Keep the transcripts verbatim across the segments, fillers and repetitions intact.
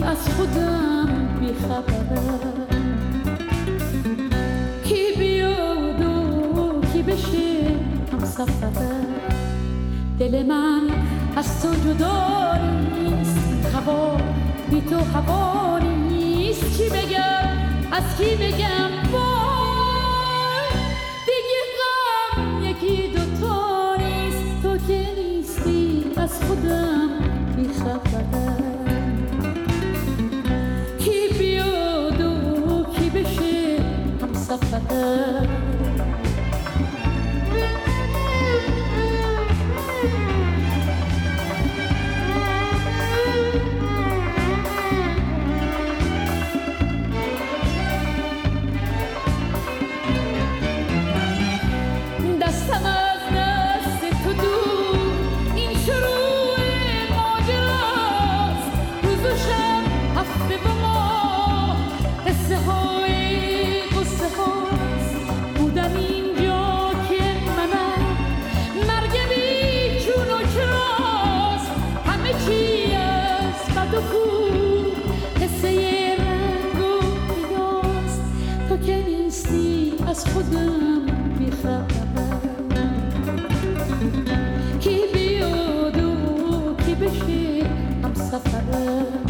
از خودم بیخبرم، کی بیاد و کی بشه هم سفرم. دل من از تو جدا نیست، هوا بی تو هوا نیست. چی بگم از کی بگم وای، دیگه غم یکی دوتا نیست. تو که نیستی از خودم بیخبرم، کی بیاد و کی بشه هم سفرم. دستم از دست تو دور، این شروع ماجراست. روز و شب هفته با ما، قصه های قصه هاست. بودم اینجا که منم، مرگ بی چون و چراست. همه چی از بد و خوب، قصه رنگ و پیداست. تو که نیستی از خودم بیخبرم، کی بیاد و کی بشه هم سفرم.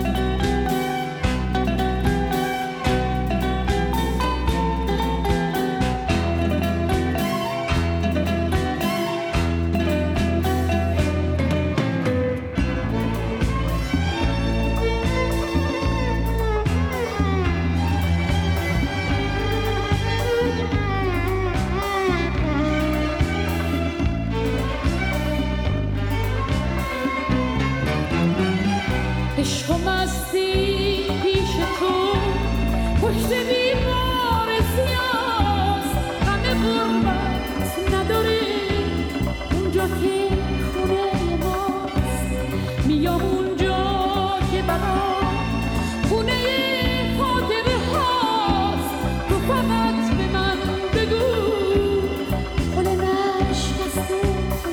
عشق و مستی پیش تو، پشت دیوار سیاست. همه غربت نداره اونجا که خونه ماست. میام اونجا که برا خونه خاطره هاست. تو فقط به من بگو پل نشکسته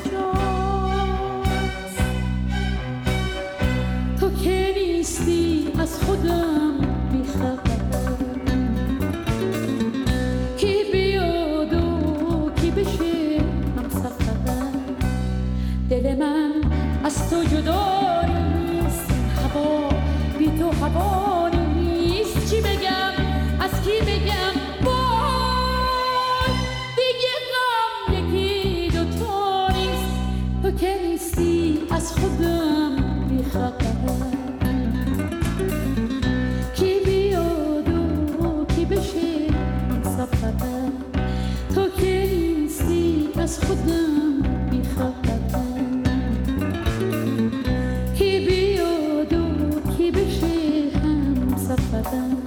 کجاست. تو که نیستی از خودم بیخبرم، کی بیاد و کی بشه هم سفرم. دل من از تو جدا نیست، هوا بی تو هوا نیست. چی بگم از کی بگم وای، دیگه غم یکی دوتا نیست. تو که نیستی از خودم بیخبرم، کی بیاد و کی بشه هم سفرم. تو که نیستی از خودم بیخبرم، کی بیاد و کی بشه هم سفرم.